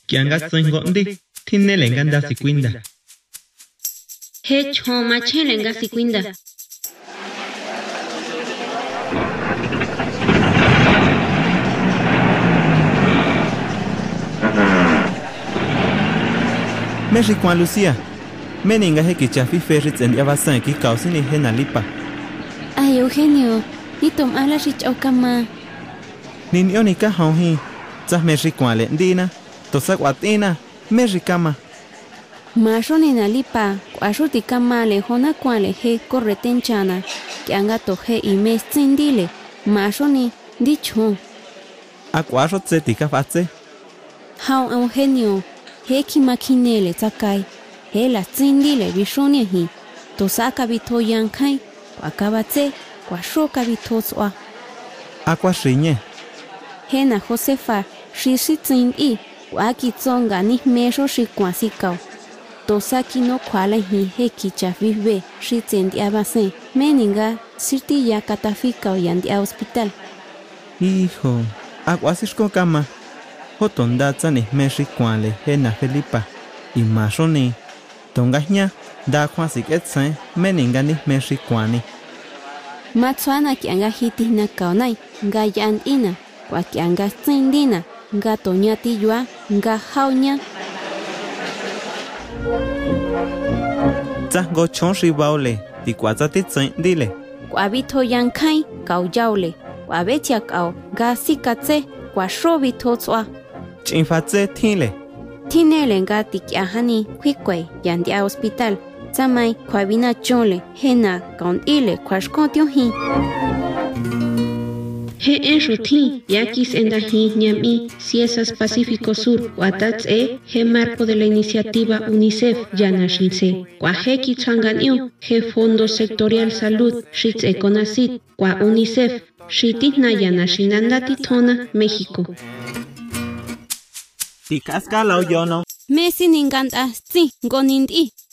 Kianga Soingondi, Tinelenganda Siquinda. Hech homa chelenga siquinda. Meri Juan Lucia. Meninga Hekichafi Ferrits and Yavasan ki causini Henalipa. Ay, Eugenio, ni tom ala rich okama. Ninionica Hongi. Zah Meri Quale Dina. Tosak Watina. Meri Kama. Masho ni nalipa, kwashuti kama le hona kwale he corretenchana, que anga toje y mes tsindile, masho ni dicho. Aquasho tsetika fatse. How Eugenio, he ki makinele takai, he la tsindile bishoni hi, tosaka bito yankai, wakabatse, kwashoka bito swa. Aquashiñe. He na Josefa, shishi tsindi, waki tsonga ni mesho shikwasikao. Tosaki no kwala hi heki chafive shitsendi abase meninga sirti ya katafika o yandi a hospital. Hijo, aguasishko kama. Hotonda tsani meshi kwale hena Felipa. Y mashoni. Tongahnya da kwasik etsen meninga ni meshi kwani. Matsuana ki anga hiti na kaonai nga yan ina kwa ki anga tsindina nga tonyati yua nga haunya. Go chonshi baule, di quazati dile. Quabito yankai, gao jaule, quabetia gao, gasikatse, quashobito tswa. Chinfatse tile. Tinele ngati kiahani, quicque, yandi a hospital. Zamai, quabina chole, hena, gondile, quashkontio hi. He enruti, yakis endahi, ñami, Ciesas Pacífico Sur, Watatse, he marco de la iniciativa UNICEF, Yanashinse, Kwaheki Changanio, he Fondo Sectorial Salud, Shitse Conacit, Kwa UNICEF, Shitina Yanashinandati Tona, México. Tikasca la oyono. Messi ninganda, si, gonindi.